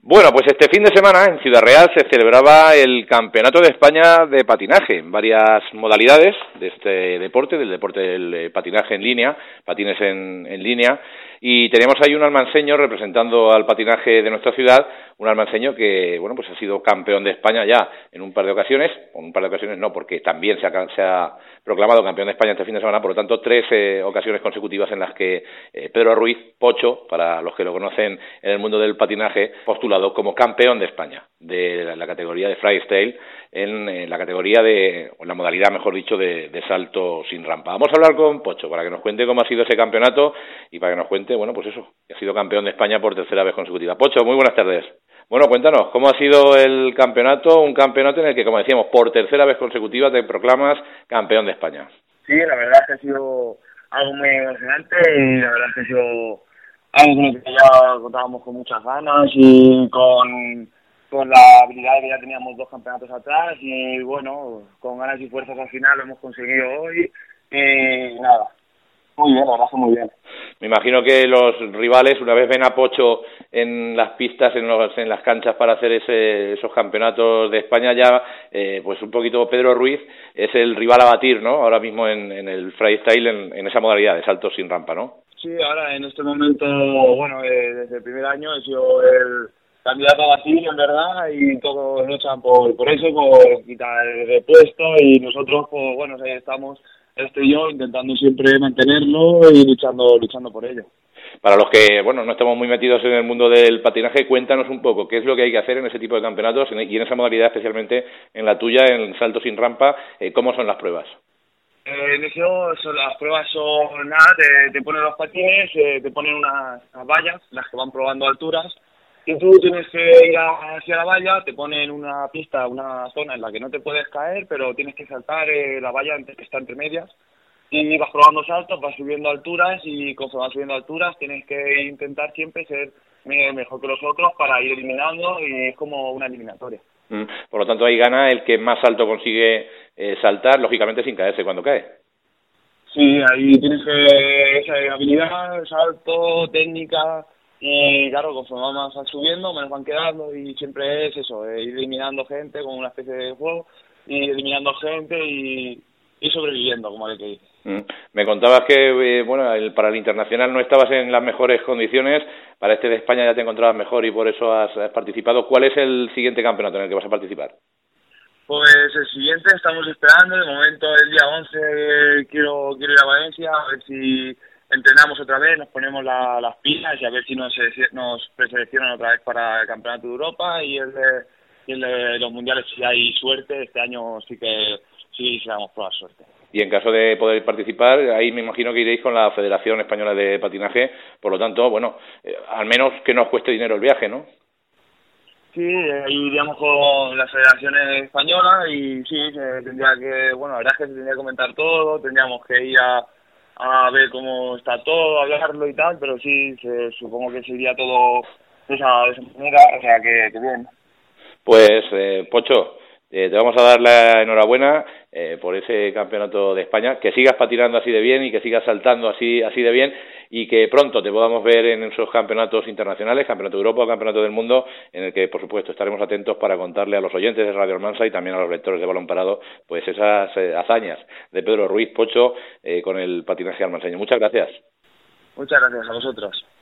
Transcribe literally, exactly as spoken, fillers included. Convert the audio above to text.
Bueno, pues este fin de semana en Ciudad Real se celebraba el Campeonato de España de Patinaje en varias modalidades de este deporte, del deporte del patinaje en línea, patines en, en línea, y teníamos ahí un almanseño representando al patinaje de nuestra ciudad, un almanseño que, bueno, pues ha sido campeón de España ya en un par de ocasiones, en un par de ocasiones no, porque también se ha, se ha proclamado campeón de España este fin de semana, por lo tanto, tres eh, ocasiones consecutivas en las que eh, Pedro Ruiz, Pocho, para los que lo conocen en el mundo del patinaje, postulado como campeón de España de la, la categoría de freestyle, en, en la categoría de, o en la modalidad, mejor dicho, de, de salto sin rampa. Vamos a hablar con Pocho para que nos cuente cómo ha sido ese campeonato y para que nos cuente, bueno, pues eso, que ha sido campeón de España por tercera vez consecutiva. Pocho, muy buenas tardes. Bueno, cuéntanos, ¿cómo ha sido el campeonato? Un campeonato en el que, como decíamos, por tercera vez consecutiva te proclamas campeón de España. Sí, la verdad es que ha sido algo muy emocionante y la verdad es que ha sido algo con lo que ya contábamos con muchas ganas y con, con la habilidad de que ya teníamos dos campeonatos atrás y bueno, con ganas y fuerzas al final lo hemos conseguido hoy y nada, muy bien, la verdad es que muy bien. Me imagino que los rivales, una vez ven a Pocho en las pistas, en, los, en las canchas para hacer ese, esos campeonatos de España, ya eh, pues un poquito Pedro Ruiz es el rival a batir, ¿no? Ahora mismo en, en el freestyle, en, en esa modalidad de salto sin rampa, ¿no? Sí, ahora en este momento, bueno, eh, desde el primer año he sido el candidato a batir, en verdad, y todos luchan por, por eso, por quitar el repuesto, y nosotros, pues bueno, ahí estamos, este y yo, intentando siempre mantenerlo y luchando luchando por ello. Para los que, bueno, no estamos muy metidos en el mundo del patinaje, cuéntanos un poco qué es lo que hay que hacer en ese tipo de campeonatos y en esa modalidad, especialmente en la tuya, en salto sin rampa, eh, ¿cómo son las pruebas? Eh, en eso son, las pruebas son nada, te, te ponen los patines, eh, te ponen unas, unas vallas, las que van probando alturas, y tú tienes que ir hacia la valla, te ponen una pista, una zona en la que no te puedes caer, pero tienes que saltar eh, la valla que está entre medias, y vas probando saltos, vas subiendo alturas, y conforme vas subiendo alturas tienes que intentar siempre ser mejor que los otros para ir eliminando, y es como una eliminatoria. Por lo tanto, ahí gana el que más alto consigue eh, saltar, lógicamente sin caerse cuando cae. Sí, ahí tienes que esa habilidad, salto, técnica, y claro, conforme vas subiendo, menos van quedando, y siempre es eso, eh, ir eliminando gente como una especie de juego, y eliminando gente y, y sobreviviendo, como el que dice. Mm. Me contabas que eh, bueno, el, para el internacional no estabas en las mejores condiciones, para este de España ya te encontrabas mejor y por eso has, has participado. ¿Cuál es el siguiente campeonato en el que vas a participar? Pues el siguiente estamos esperando, de momento el día once quiero quiero ir a Valencia, a ver si entrenamos otra vez, nos ponemos la, las pilas y a ver si nos, nos preseleccionan otra vez para el Campeonato de Europa y el de, y el de los mundiales. Si hay suerte, este año sí que sí se damos toda la suerte. Y en caso de poder participar, ahí me imagino que iréis con la Federación Española de Patinaje, por lo tanto, bueno, eh, al menos que no os cueste dinero el viaje, ¿no? Sí, ahí iríamos con la Federación Española y sí, se tendría que, bueno, la verdad es que se tendría que comentar todo, tendríamos que ir a, a ver cómo está todo, hablarlo y tal, pero sí, se, supongo que se iría todo de esa, de esa manera, o sea que, que bien. Pues, eh, Pocho, eh, te vamos a dar la enhorabuena eh, por ese campeonato de España, que sigas patinando así de bien y que sigas saltando así así de bien y que pronto te podamos ver en esos campeonatos internacionales, Campeonato de Europa o Campeonato del Mundo, en el que, por supuesto, estaremos atentos para contarle a los oyentes de Radio Almansa y también a los lectores de Balón Parado, pues esas eh, hazañas de Pedro Ruiz, Pocho, eh, con el patinaje almanseño. Muchas gracias. Muchas gracias a vosotros.